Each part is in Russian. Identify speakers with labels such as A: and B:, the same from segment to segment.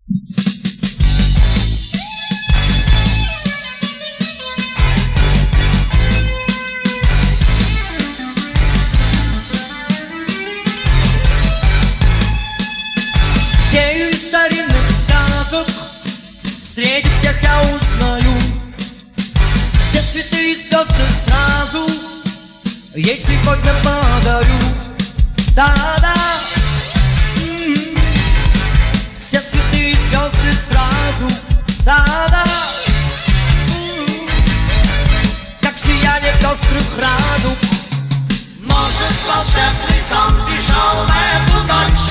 A: Среди всех я узнаю все цветы и звезды сразу. Ей сегодня подарю. Да-да, все цветы и звезды сразу. Да-да, как сияние пестрых радуг.
B: Может, волшебный сон пришел в эту ночь.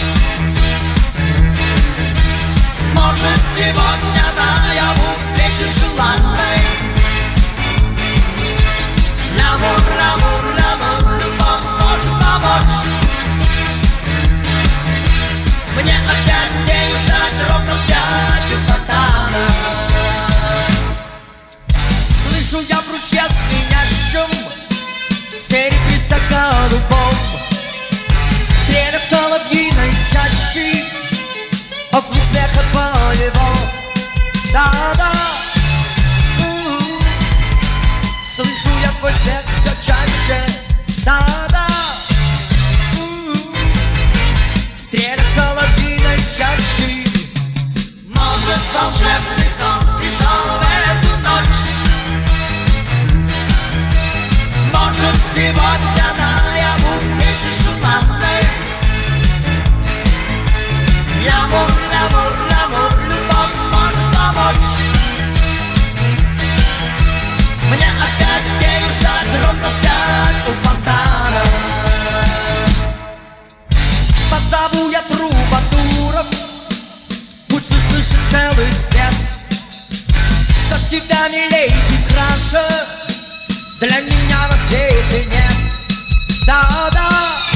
B: Может, сегодня наяву встречи желанной. L'amor, l'amor, l'amor, любовь сможет помочь. Мне опять день ждать ровно в 5 у фонтана.
A: Слышу я в ручье звенящем серебристо голубом, в стрелях соловьиной чащи отзвук смеха твоего. Да-да, слышу я твой смех все чаще. Да-да, в стрелях соловьиной чащи.
B: Может, волшебный сон пришел в эту ночь. Может, сегодня наяву встречи желанной. L'amor, l'amor, l'amor, любовь сможет помочь. Мне опять день ждать ровно в 5 у фонтана.
A: Позову я трубадуров, пусть услышит целый свет, что тебя милей и краше для меня на свете нет. Да-да,